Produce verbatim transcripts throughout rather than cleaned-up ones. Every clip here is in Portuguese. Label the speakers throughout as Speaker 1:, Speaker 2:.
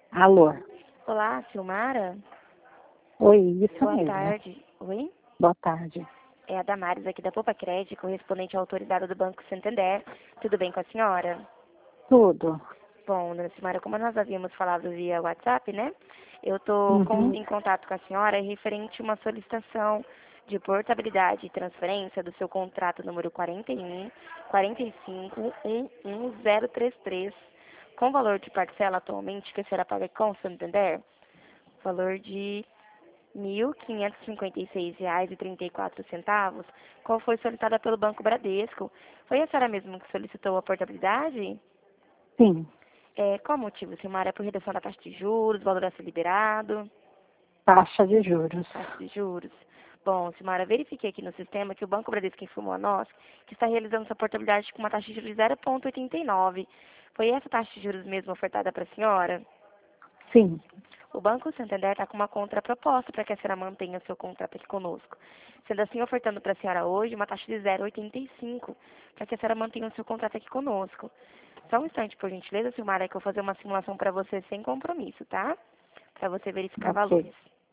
Speaker 1: Alô?
Speaker 2: Olá, Silmara?
Speaker 1: Oi, isso
Speaker 2: Boa
Speaker 1: mesmo.
Speaker 2: tarde. Oi?
Speaker 1: Boa tarde.
Speaker 2: É a Damares aqui da Poupa Crédito, correspondente à autorizada do Banco Santander. Tudo bem com a senhora?
Speaker 1: Tudo.
Speaker 2: Bom, dona Silmara, como nós havíamos falado via WhatsApp, né? Eu estou
Speaker 1: Uhum.
Speaker 2: em contato com a senhora referente a uma solicitação de portabilidade e transferência do seu contrato número quarenta e um, quarenta e cinco, um um zero três três, com valor de parcela atualmente que será paga com Santander, valor de mil quinhentos e cinquenta e seis reais e trinta e quatro centavos, qual foi solicitada pelo Banco Bradesco. Foi a senhora mesmo que solicitou a portabilidade?
Speaker 1: Sim,
Speaker 2: É, qual o motivo, Silmara? É por redução da taxa de juros, valor a ser liberado,
Speaker 1: taxa de juros.
Speaker 2: taxa de juros? Bom, Silmara, verifiquei aqui no sistema que o Banco Bradesco informou a nós que está realizando essa portabilidade com uma taxa de juros de zero vírgula oitenta e nove. Foi essa taxa de juros mesmo ofertada para a senhora?
Speaker 1: Sim.
Speaker 2: O Banco Santander está com uma contraproposta para que a senhora mantenha seu contrato aqui conosco. Sendo assim, ofertando para a senhora hoje uma taxa de zero vírgula oitenta e cinco, para que a senhora mantenha o seu contrato aqui conosco. Só um instante, por gentileza, Silmara, que eu vou fazer uma simulação para você sem compromisso, tá? Para você verificar
Speaker 1: Ok.
Speaker 2: valores.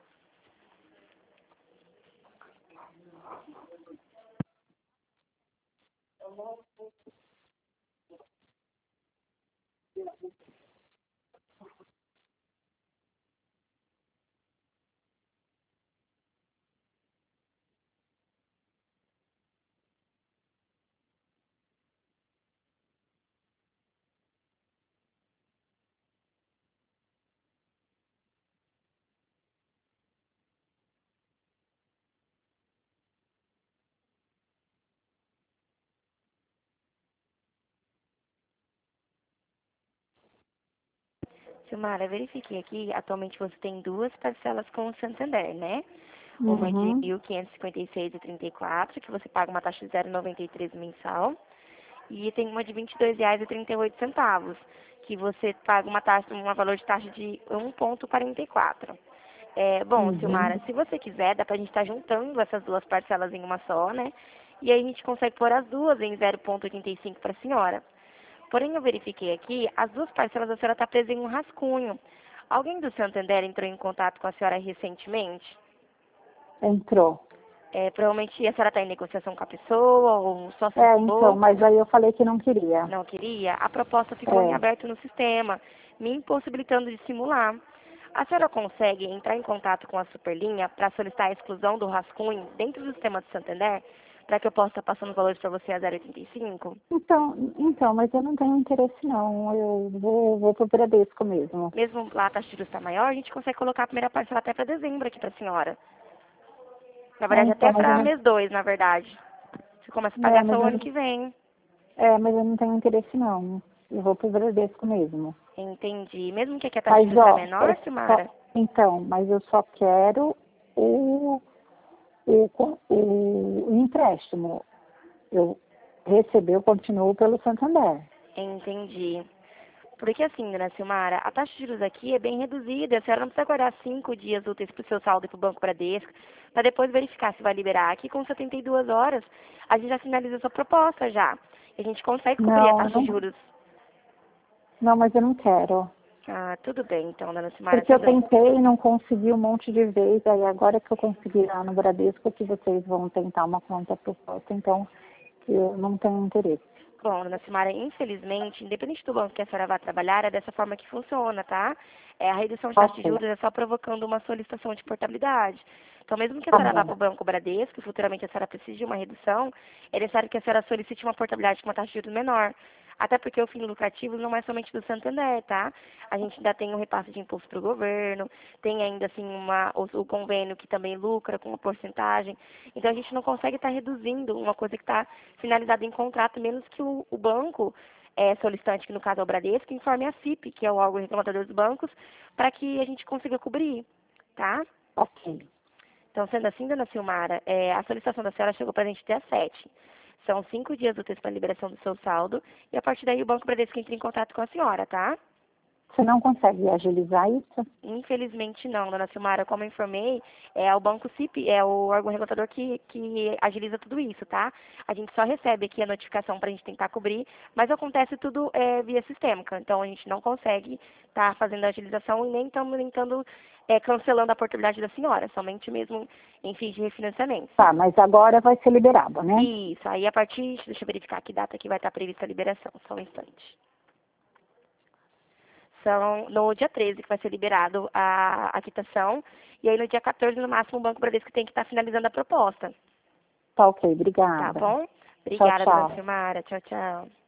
Speaker 2: Silmara, verifiquei aqui, atualmente você tem duas parcelas com o Santander, né? Uma de
Speaker 1: Uhum.
Speaker 2: mil quinhentos e cinquenta e seis reais e trinta e quatro, que você paga uma taxa de zero vírgula noventa e três mensal. E tem uma de vinte e dois reais e trinta e oito centavos, que você paga uma taxa, um valor de taxa de um vírgula quarenta e quatro. É, bom, Silmara,
Speaker 1: Uhum.
Speaker 2: se você quiser, dá pra gente estar juntando essas duas parcelas em uma só, né? E aí a gente consegue pôr as duas em zero vírgula oitenta e cinco para a senhora. Porém, eu verifiquei aqui, as duas parcelas a senhora está presa em um rascunho. Alguém do Santander entrou em contato com a senhora recentemente?
Speaker 1: Entrou.
Speaker 2: É, provavelmente a senhora está em negociação com a pessoa, ou só
Speaker 1: É, então,
Speaker 2: citou,
Speaker 1: mas aí eu falei que não queria.
Speaker 2: não queria. A proposta ficou em
Speaker 1: É.
Speaker 2: aberto no sistema, me impossibilitando de simular. A senhora consegue entrar em contato com a Superlinha para solicitar a exclusão do rascunho dentro do sistema do Santander, para que eu possa estar passando os valores para você a zero vírgula oitenta e cinco?
Speaker 1: Então, então, mas eu não tenho interesse não. Eu vou, vou pro Bradesco mesmo.
Speaker 2: Mesmo lá a taxa de juros está maior, a gente consegue colocar a primeira parcela até para dezembro aqui para a senhora. Na
Speaker 1: É,
Speaker 2: verdade,
Speaker 1: então,
Speaker 2: até
Speaker 1: mas eu
Speaker 2: para
Speaker 1: não,
Speaker 2: mês dois, na verdade. Você começa a
Speaker 1: é,
Speaker 2: pagar só
Speaker 1: mas
Speaker 2: o
Speaker 1: eu,
Speaker 2: ano
Speaker 1: não-
Speaker 2: que vem.
Speaker 1: é, mas eu não tenho interesse não. Eu vou pro Bradesco mesmo.
Speaker 2: Entendi. Mesmo que aqui a taxa de
Speaker 1: Mas,
Speaker 2: juros está
Speaker 1: ó, é
Speaker 2: menor,
Speaker 1: só,
Speaker 2: Silmara?
Speaker 1: então, mas eu só quero o, o, co- o, o empréstimo. Eu receber, eu continuo pelo Santander.
Speaker 2: Entendi. Porque assim, dona Silmara, a taxa de juros aqui é bem reduzida. A senhora não precisa aguardar cinco dias úteis para o seu saldo e para o Banco Bradesco, para depois verificar se vai liberar. Aqui com setenta e duas horas, a gente já finaliza a sua proposta já. E a gente consegue cobrir a
Speaker 1: Não,
Speaker 2: taxa de
Speaker 1: não,
Speaker 2: juros.
Speaker 1: não, mas eu não quero.
Speaker 2: Ah, tudo bem então, dona Silmara.
Speaker 1: Porque eu
Speaker 2: Sendo...
Speaker 1: tentei e não consegui um monte de vezes, aí agora que eu consegui lá no Bradesco, que vocês vão tentar uma conta proposta, então eu não tenho interesse.
Speaker 2: Bom, dona Silmara, infelizmente, independente do banco que a senhora vai trabalhar, é dessa forma que funciona, tá? É, a redução de taxa de
Speaker 1: Ok,
Speaker 2: juros é só provocando uma solicitação de portabilidade. Então, mesmo que a
Speaker 1: tá
Speaker 2: senhora vá
Speaker 1: bom.
Speaker 2: para o Banco Bradesco, e futuramente a senhora precise de uma redução, é necessário que a senhora solicite uma portabilidade com uma taxa de juros menor. Até porque o fim lucrativo não é somente do Santander, tá? A gente ainda tem um repasse de imposto para o governo, tem ainda assim uma, o, o convênio que também lucra com uma porcentagem. Então a gente não consegue estar reduzindo uma coisa que está finalizada em contrato, menos que o, o banco é, solicitante, que no caso é o Bradesco, informe a FIP, que é o órgão reclamador dos bancos, para que a gente consiga cobrir, tá?
Speaker 1: Ok,
Speaker 2: Então, sendo assim, dona Silmara, é, a solicitação da senhora chegou para a gente dia sete. São cinco dias úteis para a liberação do seu saldo. E a partir daí o Banco Bradesco entra em contato com a senhora, tá?
Speaker 1: Você não consegue agilizar isso?
Speaker 2: Infelizmente não, dona Silmara, como eu informei, é o Banco C I P, é o órgão regulador que, que agiliza tudo isso, tá? A gente só recebe aqui a notificação para a gente tentar cobrir, mas acontece tudo é, via sistêmica, então a gente não consegue estar tá fazendo a agilização e nem estamos tentando é, cancelando a portabilidade da senhora, somente mesmo em fins de refinanciamento.
Speaker 1: Tá, mas agora vai ser liberado, né?
Speaker 2: Isso, aí a partir, deixa eu verificar que data que vai estar prevista a liberação, só um instante. São no dia treze que vai ser liberado a, a quitação, e aí no dia quatorze, no máximo, o Banco Bradesco tem que estar finalizando a proposta.
Speaker 1: Tá ok, obrigada.
Speaker 2: Tá bom? Obrigada,
Speaker 1: Tchau, tchau.
Speaker 2: dona Silmara. Tchau, tchau.